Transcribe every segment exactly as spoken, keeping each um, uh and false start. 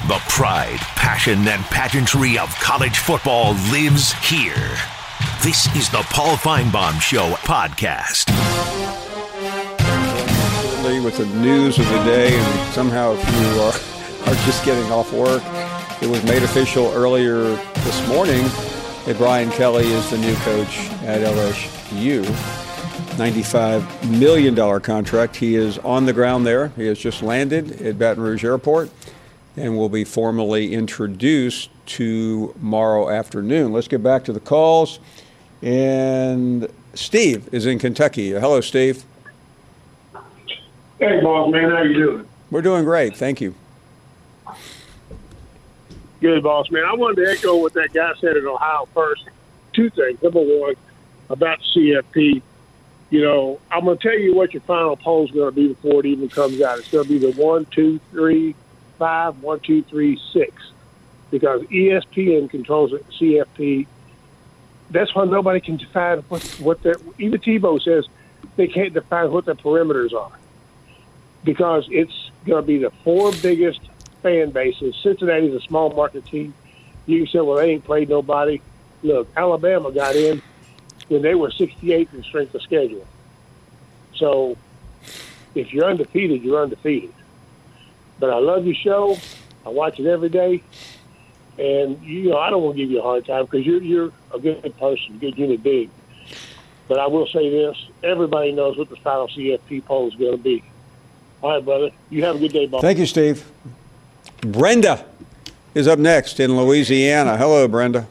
The pride, passion, and pageantry of college football lives here. This is the Paul Feinbaum Show podcast. With the news of the day, and somehow if you are, are just getting off work, it was made official earlier this morning that Brian Kelly is the new coach at L S U. ninety-five million dollars contract. He is on the ground there. He has just landed at Baton Rouge Airport and will be formally introduced tomorrow afternoon. Let's get back to the calls. And Steve is in Kentucky. Hello, Steve. Hey, boss man, how you doing? We're doing great, thank you. Good, boss man. I wanted to echo what that guy said in Ohio first. Two things. Number one, about C F P. You know, I'm going to tell you what your final poll is going to be before it even comes out. It's going to be the one, two, three, five, one, two, three, six, because E S P N controls C F P. That's why nobody can define what what their. Even Tebow says they can't define what their perimeters are, because it's going to be the four biggest fan bases. Cincinnati's a small market team. You can say, well, they ain't played nobody. Look, Alabama got in when they were sixty-eighth in strength of schedule. So if you're undefeated, you're undefeated. But I love your show. I watch it every day. And, you know, I don't want to give you a hard time because you're, you're a good person, a good human being. But I will say this. Everybody knows what the final C F P poll is going to be. All right, brother. You have a good day, boss. Thank you, Steve. Brenda is up next in Louisiana. Hello, Brenda.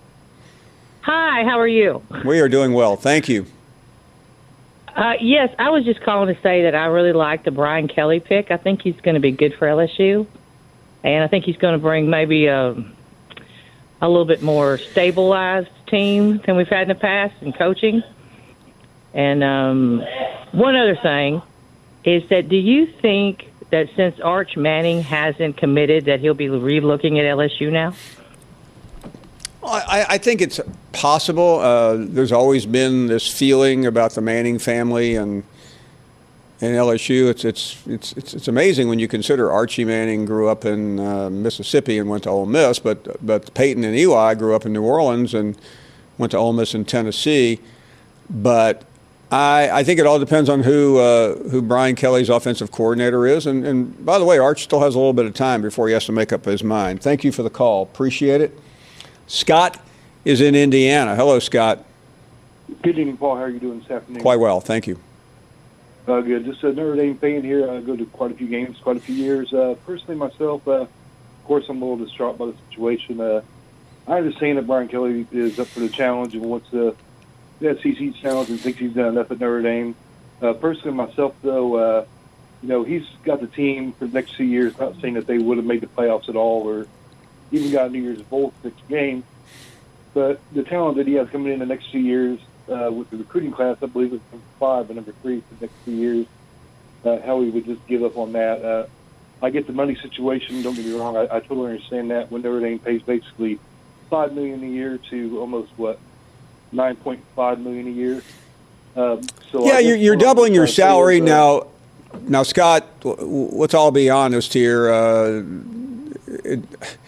Hi, how are you? We are doing well. Thank you. Uh, yes, I was just calling to say that I really like the Brian Kelly pick. I think he's going to be good for L S U. And I think he's going to bring maybe a, a little bit more stabilized team than we've had in the past in coaching. And um, one other thing is that do you think that since Arch Manning hasn't committed that he'll be re-looking at L S U now? I, I think it's possible. Uh, there's always been this feeling about the Manning family and and L S U. It's it's it's it's, it's amazing when you consider Archie Manning grew up in uh, Mississippi and went to Ole Miss, but but Peyton and Eli grew up in New Orleans and went to Ole Miss in Tennessee. But I, I think it all depends on who uh, who Brian Kelly's offensive coordinator is. And, and by the way, Arch still has a little bit of time before he has to make up his mind. Thank you for the call. Appreciate it. Scott is in Indiana. Hello, Scott. Good evening, Paul. How are you doing this afternoon? Quite well, thank you. Uh, good. Just a Notre Dame fan here. I go to quite a few games, quite a few years. Uh, personally, myself, uh, of course, I'm a little distraught by the situation. Uh, I understand that Brian Kelly is up for the challenge and wants the, the S E C challenge and thinks he's done enough at Notre Dame. Uh, personally, myself, though, uh, you know, he's got the team for the next two years. Not saying that they would have made the playoffs at all or even got a New Year's Bowl next game. But the talent that he has coming in the next few years uh, with the recruiting class, I believe it's number five and number three for the next few years, uh, how he would just give up on that. Uh, I get the money situation. Don't get me wrong. I, I totally understand that. When Notre Dame pays basically five million dollars a year to almost, what, nine point five million dollars a year. Um, so yeah, you're, you're doubling your salary is, uh, now. Now, Scott, let's all be honest here. Uh, it,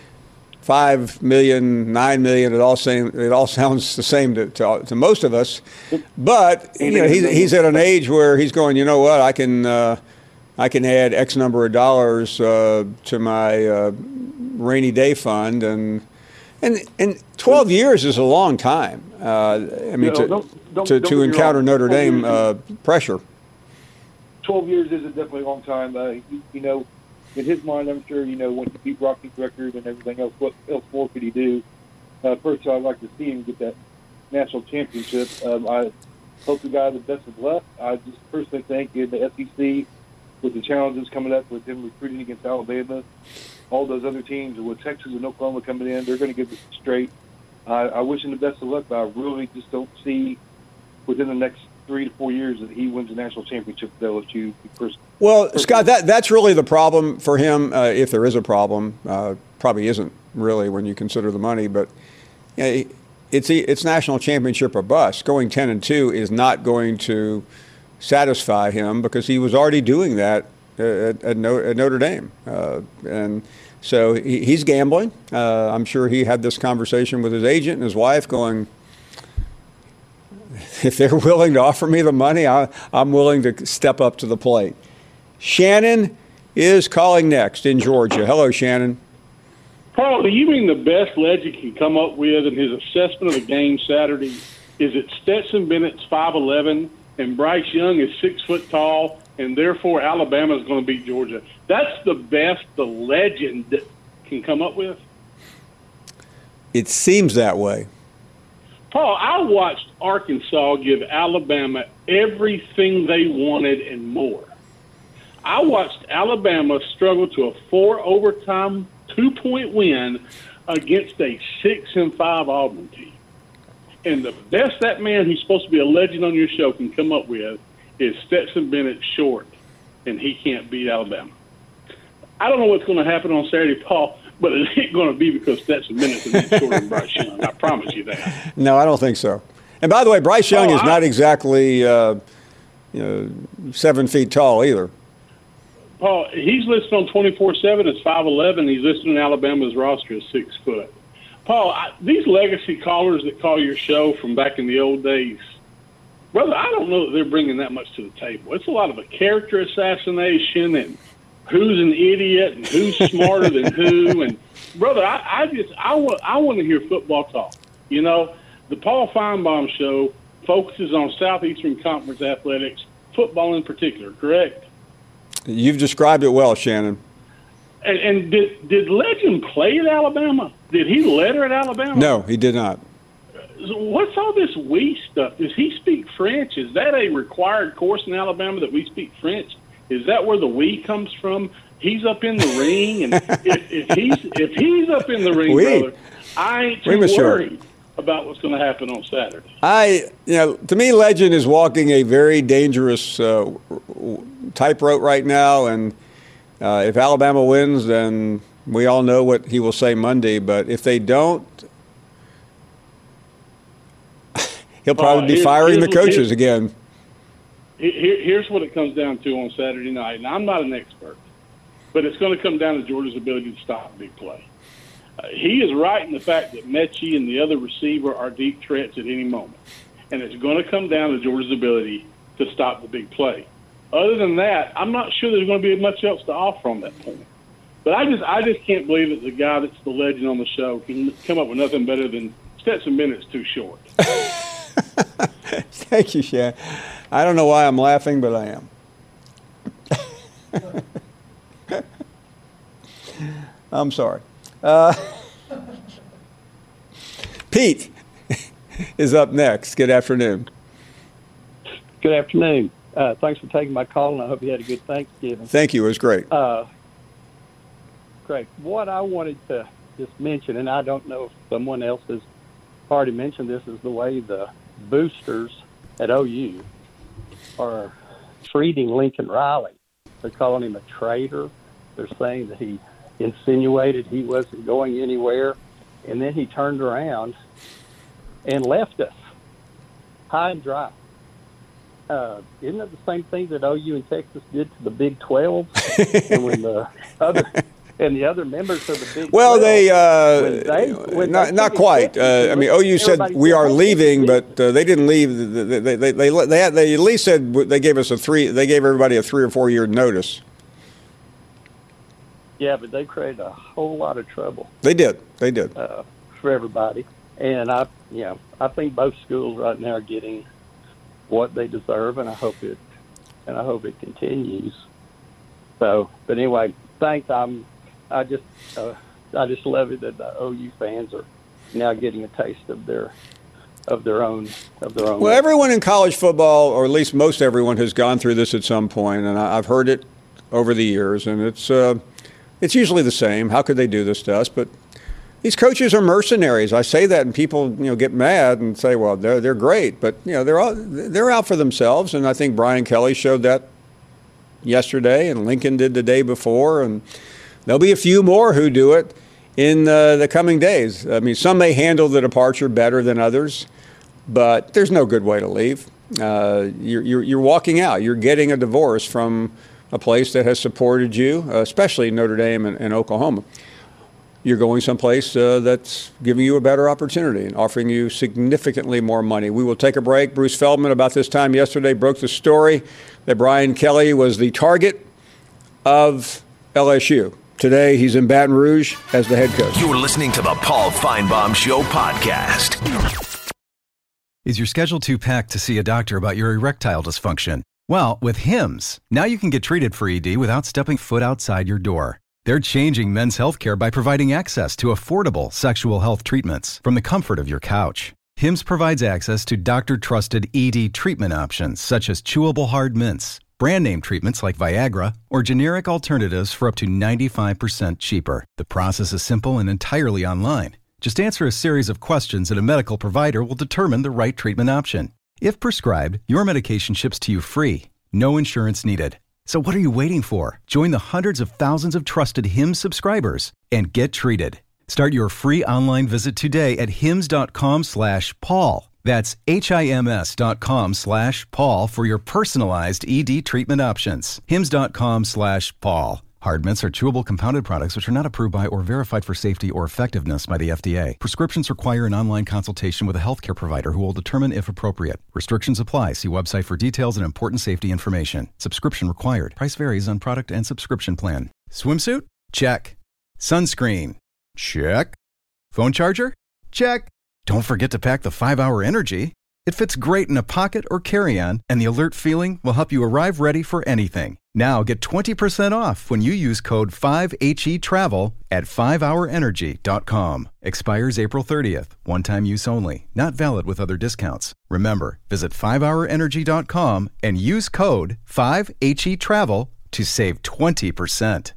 Five million, nine million, it all same. It all sounds the same to, to, to most of us. But you know, he's he's at an age where he's going. You know what? I can uh, I can add X number of dollars uh, to my uh, rainy day fund, and and and twelve years is a long time. Uh, I mean, to don't, don't, to, don't to encounter wrong. Notre Dame uh, pressure. Twelve years is definitely a long time. Uh, you, you know. In his mind, I'm sure, you know, once he beat Rocky's record and everything else, what else more could he do? Uh, first, I'd like to see him get that national championship. Um, I hope the guy the best of luck. I just personally think in the S E C, with the challenges coming up with him recruiting against Alabama, all those other teams, and with Texas and Oklahoma coming in, they're going to get this straight. I, I wish him the best of luck, but I really just don't see within the next three to four years that he wins a national championship with L S U. First, well, first Scott, that that's really the problem for him, uh, if there is a problem. Uh, probably isn't really when you consider the money, but you know, it's it's national championship or bust. Going ten and two is not going to satisfy him because he was already doing that at, at, Notre Dame. Uh, and so he, he's gambling. Uh, I'm sure he had this conversation with his agent and his wife going, if they're willing to offer me the money, I, I'm willing to step up to the plate. Shannon is calling next in Georgia. Hello, Shannon. Paul, do you mean the best legend can come up with in his assessment of the game Saturday is that Stetson Bennett's five eleven and Bryce Young is six foot tall, and therefore Alabama is going to beat Georgia? That's the best the legend can come up with? It seems that way. Paul, I watched Arkansas give Alabama everything they wanted and more. I watched Alabama struggle to a four overtime two-point win against a six and five Auburn team. And the best that man who's supposed to be a legend on your show can come up with is Stetson Bennett short, and he can't beat Alabama. I don't know what's going to happen on Saturday, Paul, but it ain't going to be because Stetson Bennett's a bit shorter than Bryce Young. I promise you that. No, I don't think so. And by the way, Bryce Young oh, is I, not exactly uh, you know, seven feet tall either. Paul, he's listed on twenty-four seven as five eleven. He's listed on Alabama's roster as six foot. Paul, I, these legacy callers that call your show from back in the old days, brother, I don't know that they're bringing that much to the table. It's a lot of a character assassination and who's an idiot and who's smarter than who. And, brother, I, I just I want I want to hear football talk. You know, the Paul Feinbaum Show focuses on Southeastern Conference athletics, football in particular, correct? You've described it well, Shannon. And, and did did Legend play at Alabama? Did he letter at Alabama? No, he did not. What's all this we stuff? Does he speak French? Is that a required course in Alabama that we speak French? Is that where the we comes from? He's up in the ring, and if, if he's if he's up in the ring, oui. brother, I ain't too oui, worried about what's going to happen on Saturday. I, you know, to me, Legend is walking a very dangerous uh, tightrope right now, and uh, if Alabama wins, then we all know what he will say Monday. But if they don't, he'll probably uh, be firing the coaches again. Here, here's what it comes down to on Saturday night, and I'm not an expert, but it's going to come down to Georgia's ability to stop big play. Uh, he is right in the fact that Mechie and the other receiver are deep threats at any moment, and it's going to come down to Georgia's ability to stop the big play. Other than that, I'm not sure there's going to be much else to offer on that point. But I just I just can't believe that the guy that's the legend on the show can come up with nothing better than Stetson Bennett's too short. Thank you, Shan. I don't know why I'm laughing, but I am. I'm sorry. Uh, Pete is up next. Good afternoon. Good afternoon. Uh, thanks for taking my call, and I hope you had a good Thanksgiving. Thank you. It was great. Uh, great. What I wanted to just mention, and I don't know if someone else has already mentioned this, is the way the boosters at O U are treating Lincoln Riley. They're calling him a traitor. They're saying that he insinuated he wasn't going anywhere, and then he turned around and left us high and dry. Uh, isn't it the same thing that O U and Texas did to the Big twelve? and when the other and the other members of the Big well, twelve, they, uh, when they when not they not quite. Uh, I mean, O U said we are leaving, but uh, they didn't leave. They they they they, they, had, they at least said they gave us a three. They gave everybody a three or four year notice. Yeah, but they created a whole lot of trouble. They did. They did uh, for everybody, and I, you know, I think both schools right now are getting what they deserve, and I hope it, and I hope it continues. So, but anyway, thanks. I'm, I just, uh, I just love it that the O U fans are now getting a taste of their, of their own, of their own. Well, everyone in college football, or at least most everyone, has gone through this at some point, and I, I've heard it over the years, and it's, uh, it's usually the same. How could they do this to us? But these coaches are mercenaries. I say that, and people, you know, get mad and say, "Well, they're they're great," but you know, they're all, they're out for themselves. And I think Brian Kelly showed that yesterday, and Lincoln did the day before, and there'll be a few more who do it in uh, the coming days. I mean, some may handle the departure better than others, but there's no good way to leave. Uh, you're, you're you're walking out. You're getting a divorce from a place that has supported you, uh, especially Notre Dame and, and Oklahoma. You're going someplace uh, that's giving you a better opportunity and offering you significantly more money. We will take a break. Bruce Feldman, about this time yesterday, broke the story that Brian Kelly was the target of L S U. Today, he's in Baton Rouge as the head coach. You're listening to the Paul Feinbaum Show podcast. Is your schedule too packed to see a doctor about your erectile dysfunction? Well, with Hims, now you can get treated for E D without stepping foot outside your door. They're changing men's healthcare by providing access to affordable sexual health treatments from the comfort of your couch. Hims provides access to doctor-trusted E D treatment options such as chewable hard mints, brand name treatments like Viagra, or generic alternatives for up to ninety-five percent cheaper. The process is simple and entirely online. Just answer a series of questions and a medical provider will determine the right treatment option. If prescribed, your medication ships to you free. No insurance needed. So what are you waiting for? Join the hundreds of thousands of trusted Hims subscribers and get treated. Start your free online visit today at hims.com slash Paul. That's H-I-M-S dot com slash Paul for your personalized E D treatment options. Hims.com slash Paul. Hard mints are chewable compounded products which are not approved by or verified for safety or effectiveness by the F D A. Prescriptions require an online consultation with a healthcare provider who will determine if appropriate. Restrictions apply. See website for details and important safety information. Subscription required. Price varies on product and subscription plan. Swimsuit? Check. Sunscreen? Check. Phone charger? Check. Don't forget to pack the five hour Energy. It fits great in a pocket or carry-on, and the alert feeling will help you arrive ready for anything. Now get twenty percent off when you use code five H E travel at five hour energy dot com. Expires April thirtieth. One-time use only. Not valid with other discounts. Remember, visit five hour energy dot com and use code five H E travel to save twenty percent.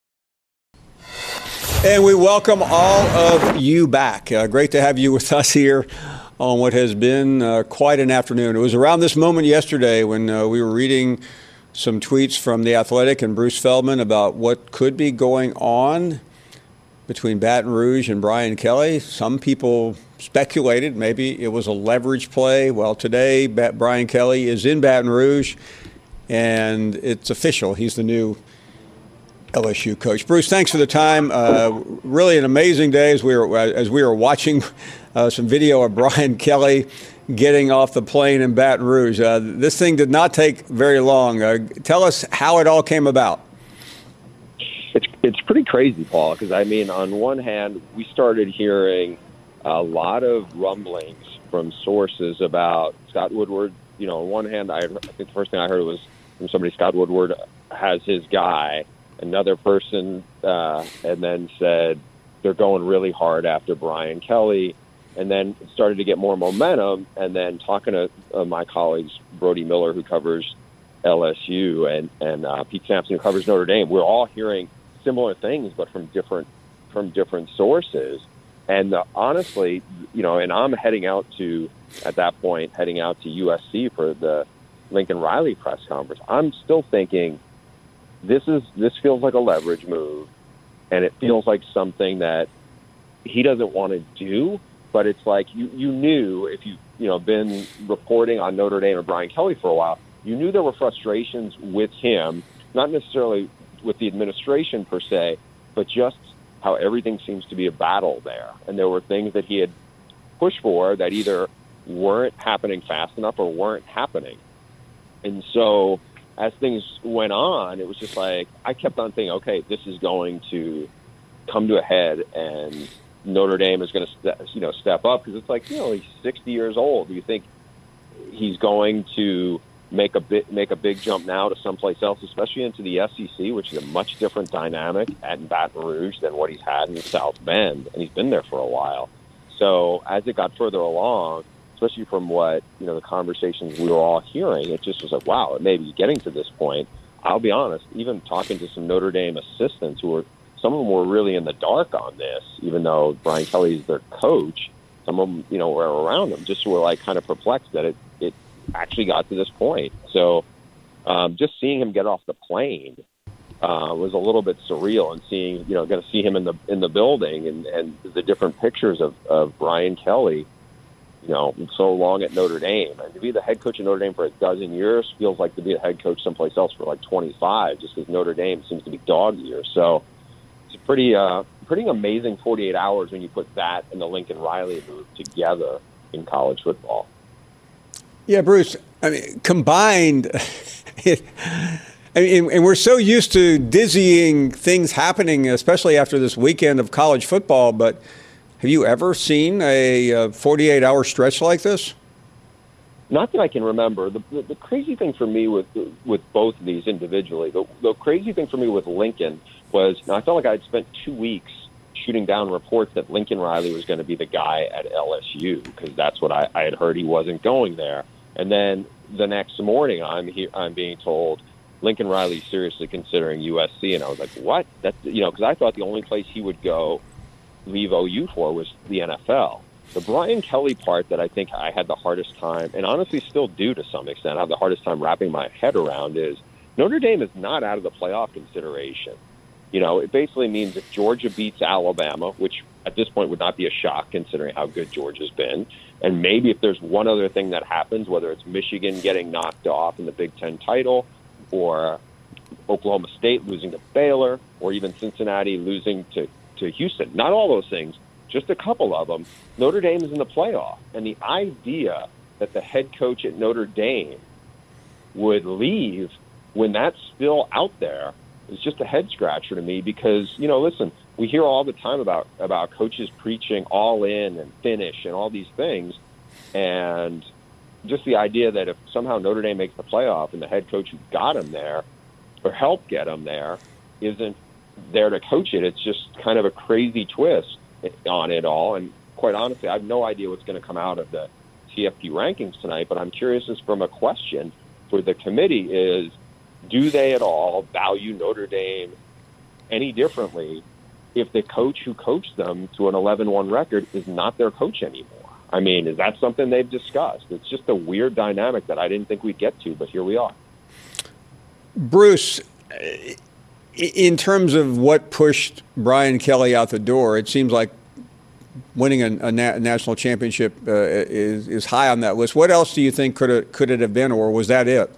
And we welcome all of you back. Uh, great to have you with us here on what has been uh, quite an afternoon. It was around this moment yesterday when uh, we were reading some tweets from The Athletic and Bruce Feldman about what could be going on between Baton Rouge and Brian Kelly. Some people speculated maybe it was a leverage play. Well, today Brian Kelly is in Baton Rouge, and it's official. He's the new L S U coach. Bruce, thanks for the time. Uh, really an amazing day as we were as we were watching uh, some video of Brian Kelly getting off the plane in Baton Rouge. Uh, this thing did not take very long. Uh, tell us how it all came about. It's it's pretty crazy, Paul, because, I mean, on one hand, we started hearing a lot of rumblings from sources about Scott Woodward. You know, on one hand, I, I think the first thing I heard was from somebody, Scott Woodward has his guy. Another person uh, and then said they're going really hard after Brian Kelly, and then it started to get more momentum. And then talking to uh, my colleagues, Brody Miller, who covers L S U, and and uh, Pete Sampson, who covers Notre Dame, we're all hearing similar things, but from different from different sources. And uh, honestly, you know, and I'm heading out to at that point heading out to U S C for the Lincoln Riley press conference. I'm still thinking, This is this feels like a leverage move, and it feels like something that he doesn't want to do. But it's like you, you knew if you you know been reporting on Notre Dame or Brian Kelly for a while, you knew there were frustrations with him, not necessarily with the administration per se, but just how everything seems to be a battle there. And there were things that he had pushed for that either weren't happening fast enough or weren't happening, and so. As things went on, it was just like I kept on thinking, okay, this is going to come to a head, and Notre Dame is going to, ste- you know, step up, because it's like, you know, he's sixty years old. Do you think he's going to make a bit, make a big jump now to someplace else, especially into the S E C, which is a much different dynamic at Baton Rouge than what he's had in South Bend, and he's been there for a while. So as it got further along, especially from what, you know, the conversations we were all hearing, it just was like, wow, it may be getting to this point. I'll be honest, even talking to some Notre Dame assistants who were, some of them were really in the dark on this, even though Brian Kelly's their coach, some of them, you know, were around them, just were like kind of perplexed that it, it actually got to this point. So um, just seeing him get off the plane uh, was a little bit surreal, and seeing, you know, going to see him in the, in the building and, and the different pictures of, of Brian Kelly. you know, so long at Notre Dame. And to be the head coach at Notre Dame for a dozen years feels like to be a head coach someplace else for like twenty-five, just because Notre Dame seems to be dog years. So it's a pretty, uh, pretty amazing forty-eight hours when you put that and the Lincoln Riley move together in college football. Yeah, Bruce, I mean, combined, it, I mean, and we're so used to dizzying things happening, especially after this weekend of college football, but have you ever seen a forty-eight hour stretch like this? Not that I can remember. The, the, the crazy thing for me with with both of these individually, the, the crazy thing for me with Lincoln was, now I felt like I had spent two weeks shooting down reports that Lincoln Riley was going to be the guy at L S U, because that's what I, I had heard he wasn't going there. And then the next morning, I'm he, I'm being told Lincoln Riley's seriously considering U S C, and I was like, what? That's, you know, because I thought the only place he would go, leave O U for, was the N F L. The Brian Kelly part that I think I had the hardest time, and honestly still do to some extent, I have the hardest time wrapping my head around, is Notre Dame is not out of the playoff consideration. You know, it basically means if Georgia beats Alabama, which at this point would not be a shock considering how good Georgia's been, and maybe if there's one other thing that happens, whether it's Michigan getting knocked off in the Big Ten title, or Oklahoma State losing to Baylor, or even Cincinnati losing to, to Houston, not all those things, just a couple of them, Notre Dame is in the playoff. And the idea that the head coach at Notre Dame would leave when that's still out there is just a head scratcher to me, because, you know, listen, we hear all the time about, about coaches preaching all in and finish and all these things. And just the idea that if somehow Notre Dame makes the playoff and the head coach who got him there or helped get him there isn't there to coach it, it's just kind of a crazy twist on it all. And quite honestly, I have no idea what's going to come out of the C F P rankings tonight, but I'm curious, as from a question for the committee, is do they at all value Notre Dame any differently if the coach who coached them to an eleven one record is not their coach anymore? I mean, is that something they've discussed? It's just a weird dynamic that I didn't think we'd get to, but here we are. Bruce, in terms of what pushed Brian Kelly out the door, it seems like winning a, a na- national championship uh, is, is high on that list. What else do you think could it, could it have been, or was that it?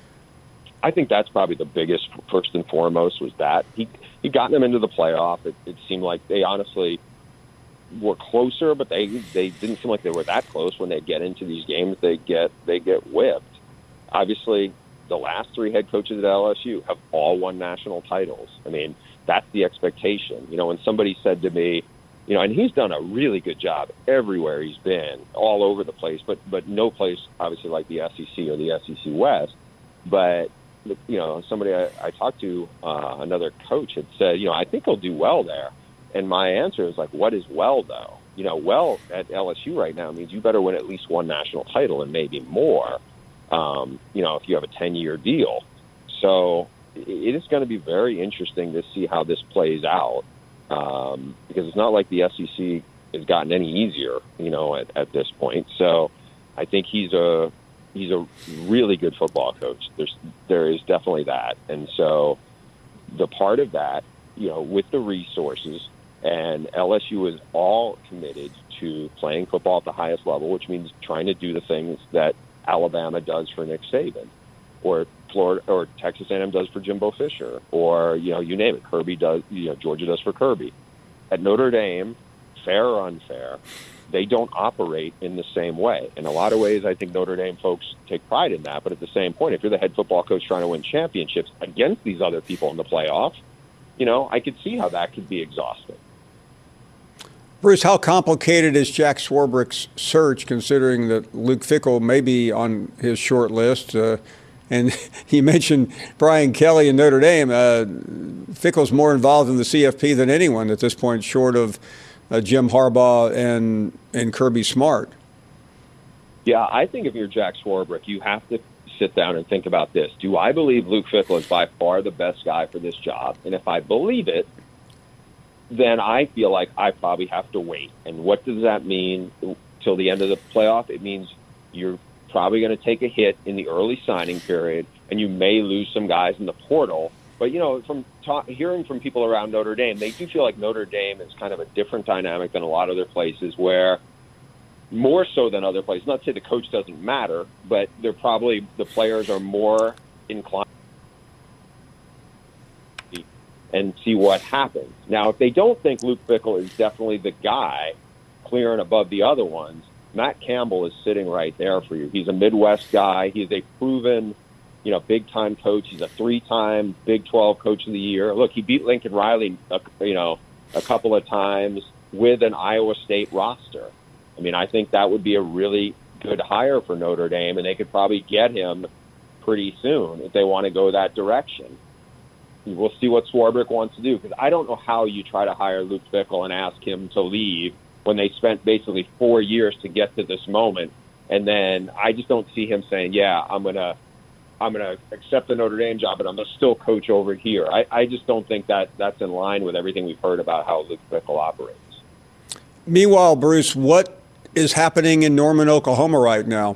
I think that's probably the biggest, first and foremost, was that. He he got them into the playoff. It, it seemed like they honestly were closer, but they they didn't seem like they were that close. When they get into these games, they get they get whipped. Obviously, the last three head coaches at L S U have all won national titles. I mean, that's the expectation. You know, when somebody said to me, you know, and he's done a really good job everywhere he's been, all over the place, but but no place obviously like the S E C or the S E C West. But you know, somebody I, I talked to, uh, another coach, had said, you know, I think he'll do well there. And my answer is like, what is well, though? You know, well at L S U right now means you better win at least one national title and maybe more, um, you know, if you have a ten-year deal. So it is going to be very interesting to see how this plays out, um, because it's not like the S E C has gotten any easier, you know, at, at this point. So I think he's a he's a really good football coach. There's there is definitely that. And so the part of that, you know, with the resources, and L S U is all committed to playing football at the highest level, which means trying to do the things that Alabama does for Nick Saban, or Florida or Texas A and M does for Jimbo Fisher, or, you know, you name it. Kirby does, you know, Georgia does for Kirby. At Notre Dame, fair or unfair, they don't operate in the same way. In a lot of ways, I think Notre Dame folks take pride in that. But at the same point, if you're the head football coach trying to win championships against these other people in the playoff, you know, I could see how that could be exhausting. Bruce, how complicated is Jack Swarbrick's search, considering that Luke Fickell may be on his short list? Uh, and he mentioned Brian Kelly and Notre Dame. Uh, Fickell's more involved in the C F P than anyone at this point, short of uh, Jim Harbaugh and, and Kirby Smart. Yeah, I think if you're Jack Swarbrick, you have to sit down and think about this. Do I believe Luke Fickell is by far the best guy for this job? And if I believe it, then I feel like I probably have to wait. And what does that mean till the end of the playoff? It means you're probably going to take a hit in the early signing period, and you may lose some guys in the portal. But, you know, from ta- hearing from people around Notre Dame, they do feel like Notre Dame is kind of a different dynamic than a lot of other places, where more so than other players. Not to say the coach doesn't matter, but they're probably the players are more inclined and see what happens. Now, if they don't think Luke Fickell is definitely the guy, clear and above the other ones, Matt Campbell is sitting right there for you. He's a Midwest guy. He's a proven, you know, big-time coach. He's a three-time Big twelve Coach of the Year. Look, he beat Lincoln Riley, you know, a couple of times with an Iowa State roster. I mean, I think that would be a really good hire for Notre Dame, and they could probably get him pretty soon if they want to go that direction. We'll see what Swarbrick wants to do, because I don't know how you try to hire Luke Fickell and ask him to leave when they spent basically four years to get to this moment. And then I just don't see him saying, yeah, I'm going to I'm going to accept the Notre Dame job, but I'm going to still coach over here. I, I just don't think that that's in line with everything we've heard about how Luke Fickell operates. Meanwhile, Bruce, what is happening in Norman, Oklahoma right now?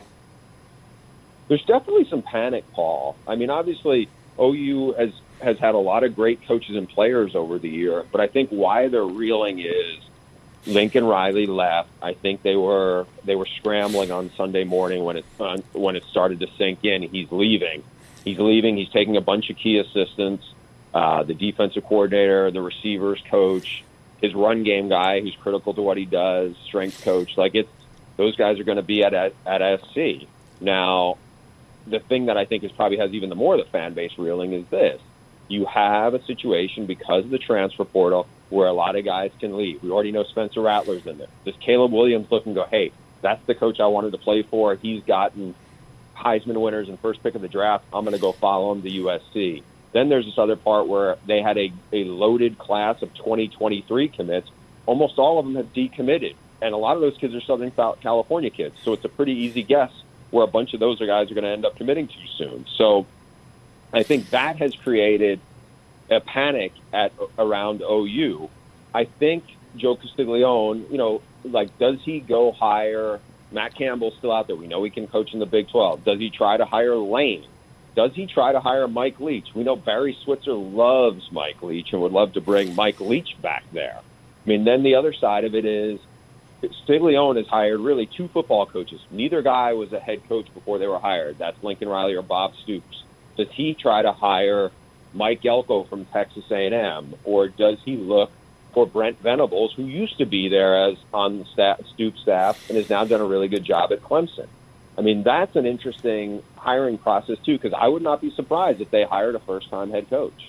There's definitely some panic, Paul. I mean, obviously, O U has, has had a lot of great coaches and players over the year, but I think why they're reeling is Lincoln Riley left. I think they were they were scrambling on Sunday morning when it uh, when it started to sink in. He's leaving. He's leaving. He's taking a bunch of key assistants, uh, the defensive coordinator, the receivers coach, his run game guy who's critical to what he does, strength coach. Like it's those guys are going to be at at, at S C. Now, the thing that I think is probably has even the more of the fan base reeling is this. You have a situation because of the transfer portal where a lot of guys can leave. We already know Spencer Rattler's in there. Does Caleb Williams look and go, hey, that's the coach I wanted to play for. He's gotten Heisman winners and first pick of the draft. I'm going to go follow him to U S C. Then there's this other part where they had a, a loaded class of twenty twenty-three commits. Almost all of them have decommitted. And a lot of those kids are Southern California kids. So it's a pretty easy guess where a bunch of those guys are going to end up committing too soon. So I think that has created a panic at around O U. I think Joe Castiglione, you know, like, does he go hire Matt Campbell's still out there? We know he can coach in the Big twelve. Does he try to hire Lane? Does he try to hire Mike Leach? We know Barry Switzer loves Mike Leach and would love to bring Mike Leach back there. I mean, then the other side of it is Castiglione has hired really two football coaches. Neither guy was a head coach before they were hired. That's Lincoln Riley or Bob Stoops. Does he try to hire Mike Elko from Texas A and M, or does he look for Brent Venables, who used to be there as on the staff, Stoops staff and has now done a really good job at Clemson? I mean, that's an interesting hiring process, too, because I would not be surprised if they hired a first-time head coach.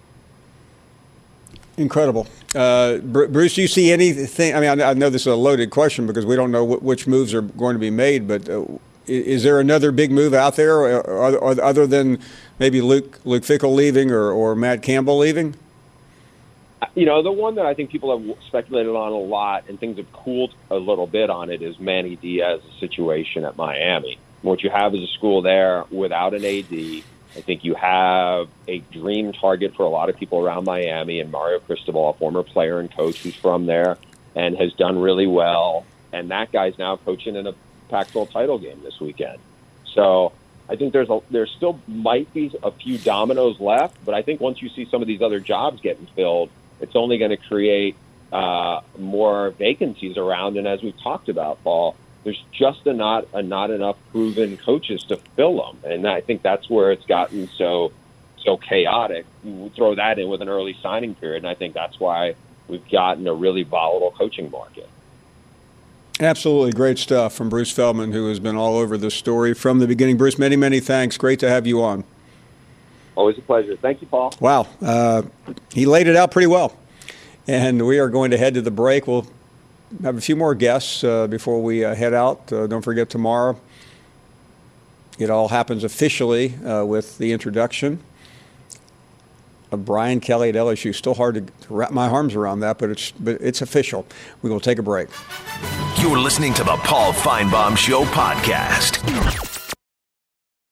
Incredible. Uh, Bruce, do you see anything? I mean, I know this is a loaded question because we don't know which moves are going to be made, but uh, is there another big move out there or, or, or other than maybe Luke Luke Fickell leaving or, or Matt Campbell leaving? You know, the one that I think people have speculated on a lot and things have cooled a little bit on it is Manny Diaz's situation at Miami. What you have is a school there without an A D. I think you have a dream target for a lot of people around Miami, and Mario Cristobal, a former player and coach who's from there and has done really well. And that guy's now coaching in a Pac twelve title game this weekend. So I think there's a, there still might be a few dominoes left, but I think once you see some of these other jobs getting filled, it's only going to create uh, more vacancies around. And as we've talked about, Paul, there's just a not a not enough proven coaches to fill them, and I think that's where it's gotten so so chaotic. You throw that in with an early signing period, and I think that's why we've gotten a really volatile coaching market. Absolutely great stuff from Bruce Feldman, who has been all over this story from the beginning. Bruce, many, many thanks. Great to have you on. Always a pleasure. Thank you, Paul. Wow. Uh, he laid it out pretty well. And we are going to head to the break. We'll have a few more guests uh, before we uh, head out. Uh, don't forget tomorrow. It all happens officially uh, with the introduction of Brian Kelly at L S U. Still hard to, to wrap my arms around that, but it's but it's official. We will take a break. You're listening to the Paul Feinbaum Show podcast.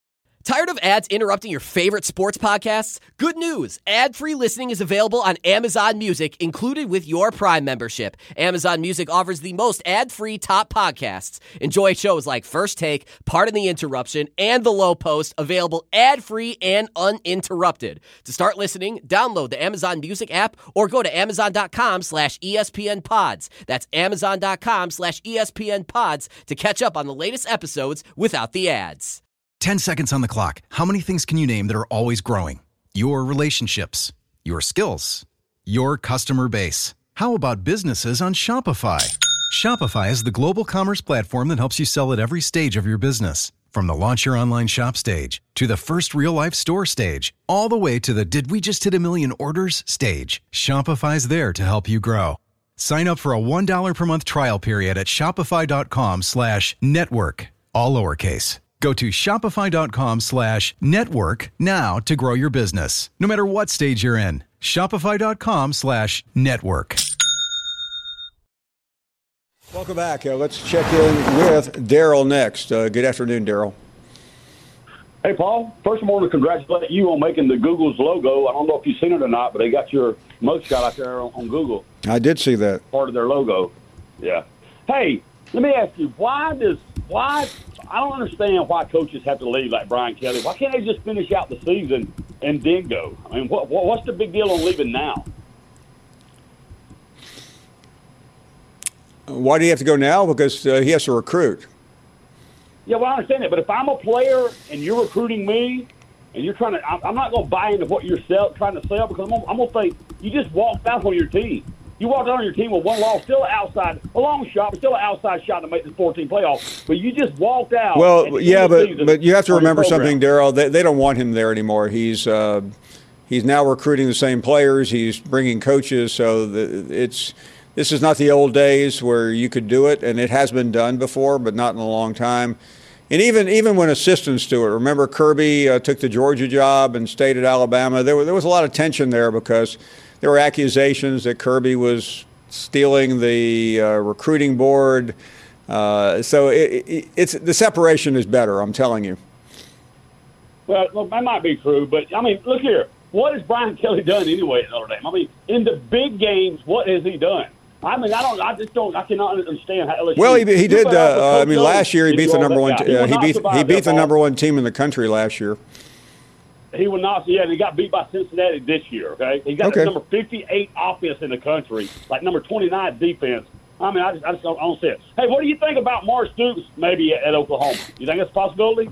Tired of ads interrupting your favorite sports podcasts? Good news! Ad-free listening is available on Amazon Music, included with your Prime membership. Amazon Music offers the most ad-free top podcasts. Enjoy shows like First Take, Pardon the Interruption, and The Low Post, available ad-free and uninterrupted. To start listening, download the Amazon Music app or go to amazon.com slash ESPN pods. That's amazon.com slash ESPN pods to catch up on the latest episodes without the ads. ten seconds on the clock. How many things can you name that are always growing? Your relationships, your skills, your customer base. How about businesses on Shopify? Shopify is the global commerce platform that helps you sell at every stage of your business. From the launch your online shop stage to the first real-life store stage, all the way to the did we just hit a million orders stage. Shopify's there to help you grow. Sign up for a one dollar per month trial period at shopify.com slash network, all lowercase. Go to shopify.com slash network now to grow your business, no matter what stage you're in. Shopify.com slash network. Welcome back. Uh, let's check in with Daryl next. Uh, good afternoon, Daryl. Hey, Paul. First, I want to congratulate you on making the Google's logo. I don't know if you've seen it or not, but they got your mugshot out there on, on Google. I did see that. Part of their logo. Yeah. Hey, let me ask you, why does why I don't understand why coaches have to leave like Brian Kelly. Why can't they just finish out the season and then go? I mean, what, what what's the big deal on leaving now? Why do you have to go now? Because uh, he has to recruit. Yeah, well, I understand that. But if I'm a player and you're recruiting me and you're trying to, I'm, I'm not going to buy into what you're sell, trying to sell because I'm going I'm to think you just walked out on your team. You walked out on your team with one loss, still an outside, a long shot, but still an outside shot to make the fourteen playoffs. But you just walked out. Well, yeah, but but you have to remember something, Daryl. They, they don't want him there anymore. He's uh, he's now recruiting the same players. He's bringing coaches. So the, it's this is not the old days where you could do it, and it has been done before, but not in a long time. And even even when assistants do it, remember Kirby uh, took the Georgia job and stayed at Alabama. There, were, there was a lot of tension there because there were accusations that Kirby was stealing the uh, recruiting board. Uh, so it, it, it's the separation is better, I'm telling you. Well, look, that might be true, but, I mean, look here. What has Brian Kelly done anyway at Notre Dame? I mean, in the big games, what has he done? I mean, I don't. I just don't. I cannot understand how L S U. Well, he, he did. Uh, I mean, last year he beat the number one. T- uh, he beat he beat the number one team in the country last year. He will not. Yeah, and he got beat by Cincinnati this year. Okay, he got okay. the number fifty-eight offense in the country, like number twenty-nine defense. I mean, I just, I just don't, I don't see it. Hey, what do you think about Mark Stoops maybe at, at Oklahoma? You think that's a possibility?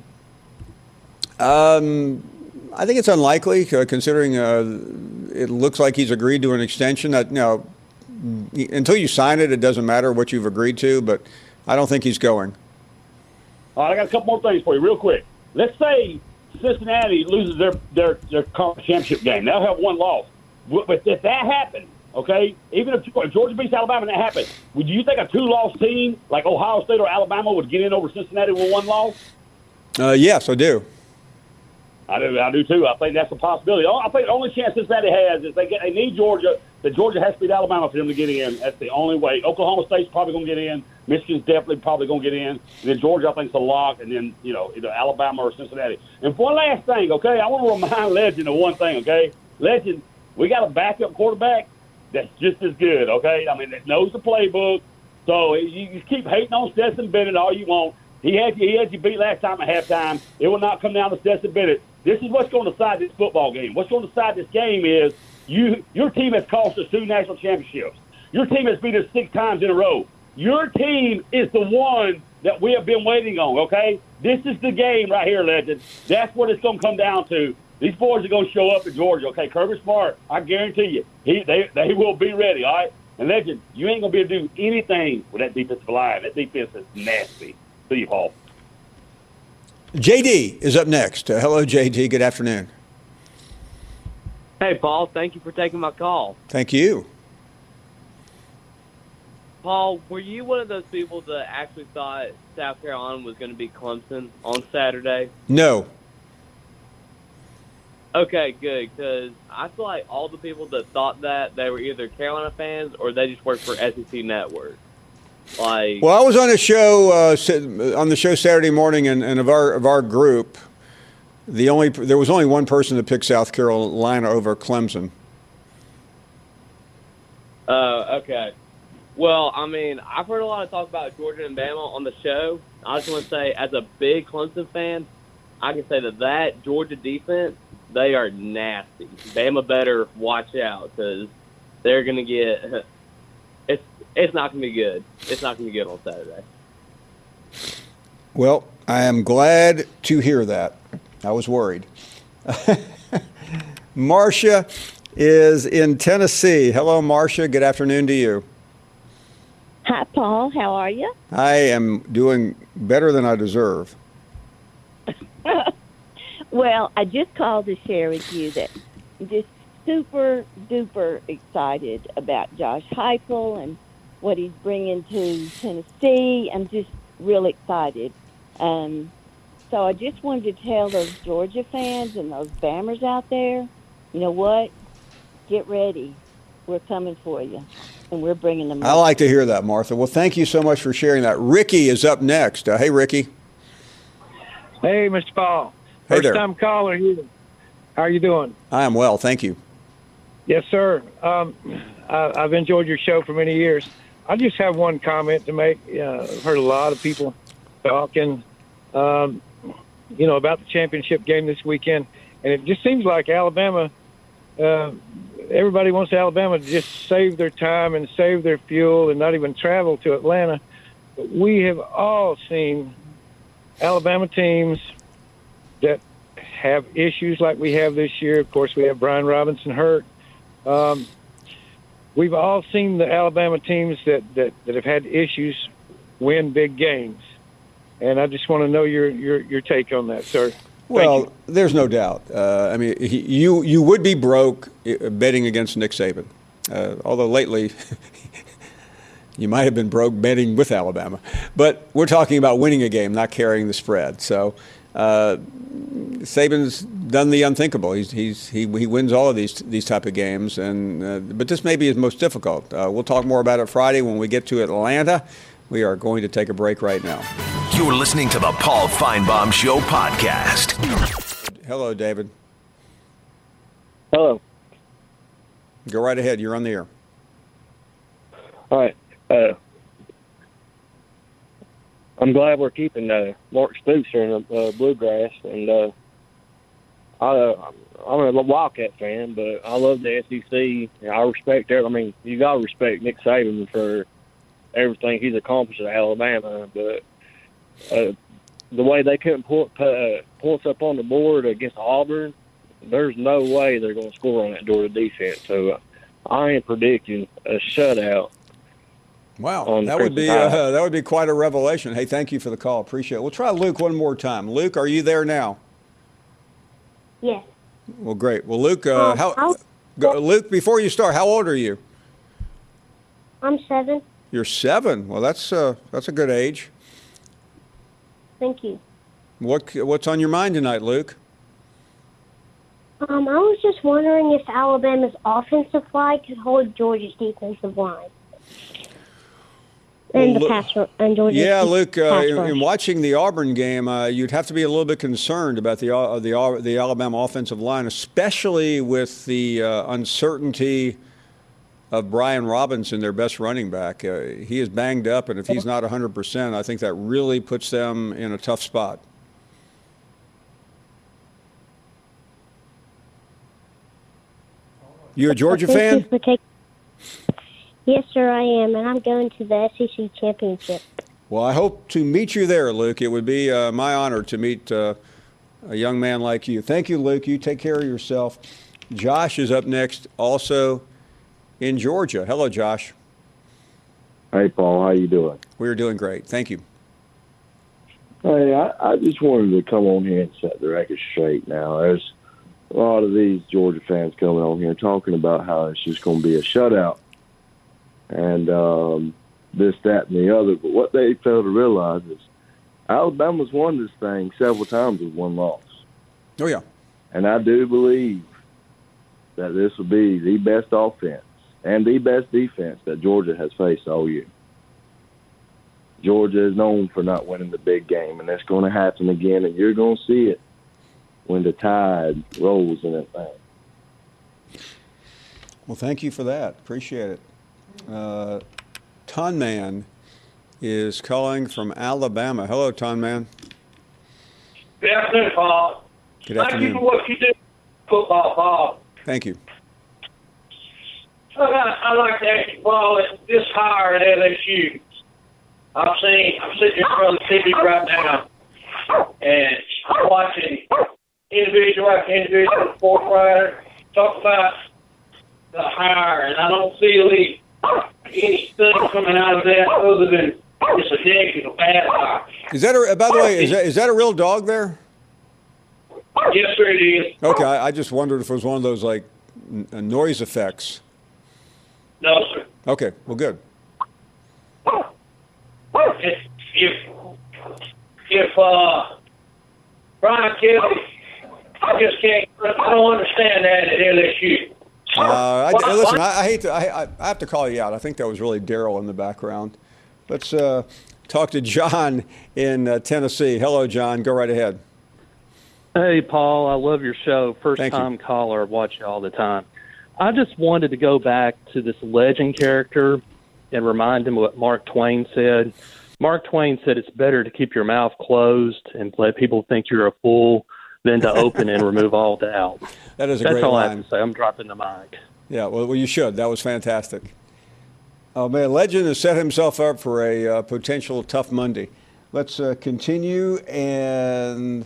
Um, I think it's unlikely, uh, considering uh, it looks like he's agreed to an extension. That you know. Until you sign it, it doesn't matter what you've agreed to, but I don't think he's going. All right, I got a couple more things for you real quick. Let's say Cincinnati loses their, their, their conference championship game. They'll have one loss. But if that happened, okay, even if Georgia beats Alabama and that happened, would you think a two-loss team like Ohio State or Alabama would get in over Cincinnati with one loss? Uh, yes, I do. I do, I do too. I think that's a possibility. I think the only chance Cincinnati has is they get they need Georgia. That Georgia has to beat Alabama for them to get in. That's the only way. Oklahoma State's probably going to get in. Michigan's definitely probably going to get in. And then Georgia, I think, is a lock. And then, you know, either Alabama or Cincinnati. And one last thing, okay? I want to remind Legend of one thing, okay? Legend, we got a backup quarterback that's just as good, okay? I mean, that knows the playbook. So you just keep hating on Stetson Bennett all you want. He had you, he had you beat last time at halftime. It will not come down to Stetson Bennett. This is what's going to decide this football game. What's going to decide this game is you. Your team has cost us two national championships. Your team has beat us six times in a row. Your team is the one that we have been waiting on, okay? This is the game right here, Legend. That's what it's going to come down to. These boys are going to show up in Georgia, okay? Kirby Smart, I guarantee you, he they, they will be ready, all right? And, Legend, you ain't going to be able to do anything with that defensive line. That defense is nasty. See you, Paul. J D is up next. Uh, hello, J D. Good afternoon. Hey, Paul. Thank you for taking my call. Thank you. Paul, were you one of those people that actually thought South Carolina was going to beat Clemson on Saturday? No. Okay, good, because I feel like all the people that thought that, they were either Carolina fans or they just worked for S E C Network. Like, well, I was on a show uh, on the show Saturday morning, and, and of our of our group, The only there was only one person that picked South Carolina over Clemson. Uh, okay. Well, I mean, I've heard a lot of talk about Georgia and Bama on the show. I just want to say, as a big Clemson fan, I can say that that Georgia defense, they are nasty. Bama better watch out because they're going to get – it's it's not going to be good. It's not going to be good on Saturday. Well, I am glad to hear that. I was worried. Marcia is in Tennessee. Hello, Marcia. Good afternoon to you. Hi, Paul. How are you? I am doing better than I deserve. Well, I just called to share with you that I'm just super duper excited about Josh Heupel and what he's bringing to Tennessee. I'm just real excited. Um, so I just wanted to tell those Georgia fans and those Bammers out there, you know what? Get ready. We're coming for you, and we're bringing them. I like to hear that, Martha. Well, thank you so much for sharing that. Ricky is up next. Uh, hey, Ricky. Hey, Mister Paul. Hey First there. time caller here. How are you doing? I am well, thank you. Yes, sir. Um, I, I've enjoyed your show for many years. I just have one comment to make. Uh, I've heard a lot of people talking, um, you know, about the championship game this weekend, and it just seems like Alabama. Uh, everybody wants Alabama to just save their time and save their fuel and not even travel to Atlanta. But we have all seen Alabama teams that have issues like we have this year. Of course, we have Brian Robinson hurt. Um, we've all seen the Alabama teams that, that, that have had issues win big games. And I just want to know your, your, your take on that, sir. Well, there's no doubt. Uh, I mean, he, you you would be broke betting against Nick Saban, uh, although lately you might have been broke betting with Alabama. But we're talking about winning a game, not carrying the spread. So uh, Saban's done the unthinkable. He's he's he he wins all of these these type of games, and uh, but this may be his most difficult. Uh, we'll talk more about it Friday when we get to Atlanta. We are going to take a break right now. You're listening to the Paul Feinbaum Show podcast. Hello, David. Hello. Go right ahead. You're on the air. All right. Uh, I'm glad we're keeping uh, Mark Stoops here in the uh, Bluegrass, and uh, I, uh, I'm a Wildcat fan, but I love the S E C. I respect every, I mean, you got to respect Nick Saban for everything he's accomplished at Alabama, but uh, the way they couldn't put uh, points up on the board against Auburn, there's no way they're going to score on that Georgia defense. So uh, I am predicting a shutout. Wow, that would be uh, that would be quite a revelation. Hey, thank you for the call. Appreciate it. We'll try Luke one more time. Luke, are you there now? Yes. Well, great. Well, Luke, uh, Um, how? I'll- Go, Luke, before you start, how old are you? I'm seven. You're seven. Well, that's uh, that's a good age. Thank you. What what's on your mind tonight, Luke? Um, I was just wondering if Alabama's offensive line could hold Georgia's defensive line. And Well, the Lu- pass ru- and Georgia's Yeah, pass Luke. Uh, in, rush. in watching the Auburn game, uh, you'd have to be a little bit concerned about the uh, the Al- the Alabama offensive line, especially with the uh, uncertainty of Brian Robinson, their best running back. Uh, he is banged up, and if he's not one hundred percent, I think that really puts them in a tough spot. You a Georgia Thank fan? you for take- Yes, sir, I am, and I'm going to the S E C championship. Well, I hope to meet you there, Luke. It would be uh, my honor to meet uh, a young man like you. Thank you, Luke. You take care of yourself. Josh is up next, also in Georgia. Hello, Josh. Hey, Paul. How you doing? We're doing great. Thank you. Hey, I, I just wanted to come on here and set the record straight now. There's a lot of these Georgia fans coming on here talking about how it's just going to be a shutout and um, this, that, and the other. But what they fail to realize is Alabama's won this thing several times with one loss. Oh, yeah. And I do believe that this will be the best offense and the best defense that Georgia has faced all year. Georgia is known for not winning the big game, and that's going to happen again, and you're going to see it when the tide rolls in that thing. Well, thank you for that. Appreciate it. Uh, Ton Man is calling from Alabama. Hello, Ton Man. Good afternoon, Paul. Good Thank afternoon. you for what you do, football, Paul. Thank you. I I'd like to ask you, Paul, this hire at L S U. I'm seeing, I'm sitting in front of the T V right now, and I'm watching individual after individual fourth rider talk about the hire, and I don't feel any, anything coming out of that other than it's a negative, bad hire. Is that a, by the way, is that, is that a real dog there? Yes, sir, it is. Okay, I, I just wondered if it was one of those like n- uh, noise effects. No, sir. Okay, well, good. If if, if uh, Brian Kelly, I just can't. I don't understand that at L S U. Uh, I, I- listen, I, I hate to. I, I I have to call you out. I think that was really Daryl in the background. Let's uh, talk to John in uh, Tennessee. Hello, John. Go right ahead. Hey, Paul, I love your show. First Thank you. time caller, watch you all the time. I just wanted to go back to this legend character and remind him what Mark Twain said. Mark Twain said it's better to keep your mouth closed and let people think you're a fool than to open and remove all doubt. That is a That's great all I line. have to say. I'm dropping the mic. Yeah, well, well, you should. That was fantastic. Oh, man, Legend has set himself up for a uh, potential tough Monday. Let's uh, continue and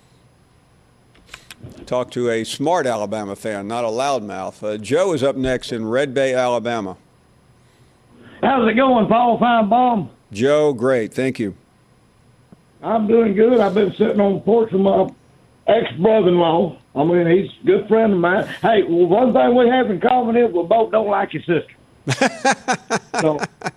talk to a smart Alabama fan, not a loudmouth. Uh, Joe is up next in Red Bay, Alabama. How's it going, Paul Feinbaum? Joe, great. Thank you. I'm doing good. I've been sitting on the porch with my ex-brother-in-law. I mean, he's a good friend of mine. Hey, well, one thing we have in common is we both don't like your sister. so,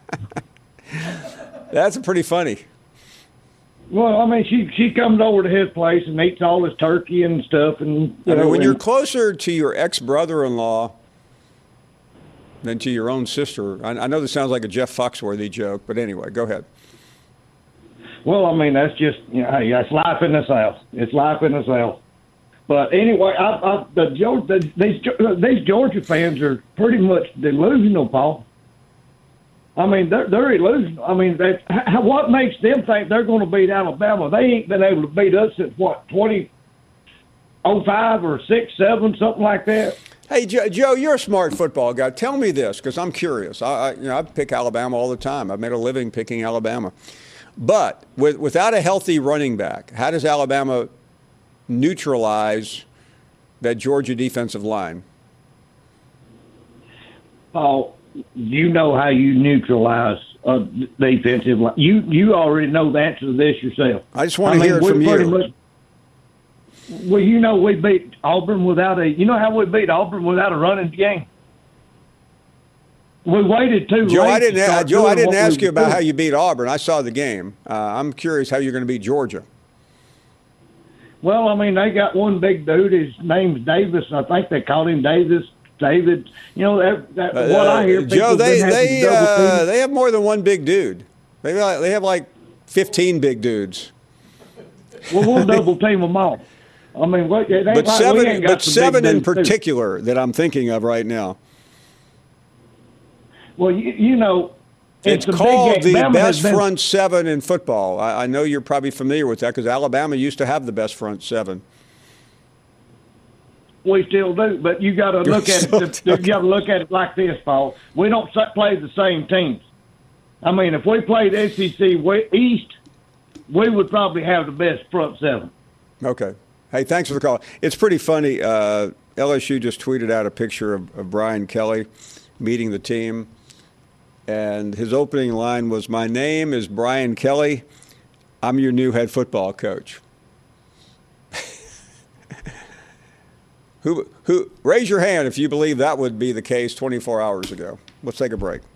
That's pretty funny. well, I mean, she she comes over to his place and eats all his turkey and stuff. And you I mean, know, when and- you're closer to your ex-brother-in-law than to your own sister, I, I know this sounds like a Jeff Foxworthy joke, but anyway, go ahead. Well, I mean, that's just, you know, hey, that's life in the South. It's life in the South. But anyway, I, I, the, Georgia, the, these these Georgia fans are pretty much delusional, Paul. I mean, they're they're delusional. I mean, they, how, what makes them think they're going to beat Alabama? They ain't been able to beat us since what twenty oh five or six, seven, something like that. Hey, Joe, Joe, you're a smart football guy. Tell me this, because I'm curious. I, I, you know, I pick Alabama all the time. I've made a living picking Alabama. But with, without a healthy running back, how does Alabama neutralize that Georgia defensive line? Paul, you know how you neutralize a defensive line. You you already know the answer to this yourself. I just want to hear it we from pretty you. Much, well, you know we beat Auburn without a. You know how we beat Auburn without a running game. We waited too Joe, late. I to didn't. start Joe, I doing didn't what ask we you about did. how you beat Auburn. I saw the game. Uh, I'm curious how you're going to beat Georgia. Well, I mean, they got one big dude. His name's Davis. I think they called him Davis. David. You know that. that Uh, what I hear. Joe, people they been having they double uh, team. they have more than one big dude. They like, they have like fifteen big dudes. Well, we'll double team them all. I mean, what, it ain't But like we seven, ain't got but some seven big in dudes, too. particular that I'm thinking of right now. Well, you, you know, It's a big called game. the Bama has best been- front seven in football. I, I know you're probably familiar with that because Alabama used to have the best front seven. We still do, but you got to You look at still it. You got to look at it like this, Paul. We don't s- play the same teams. I mean, if we played S E C we- East, we would probably have the best front seven. Okay. Hey, thanks for the call. It's pretty funny. Uh, L S U just tweeted out a picture of, of Brian Kelly meeting the team. And his opening line was, "My name is Brian Kelly. I'm your new head football coach." who, who, raise your hand if you believe that would be the case twenty-four hours ago. Let's take a break.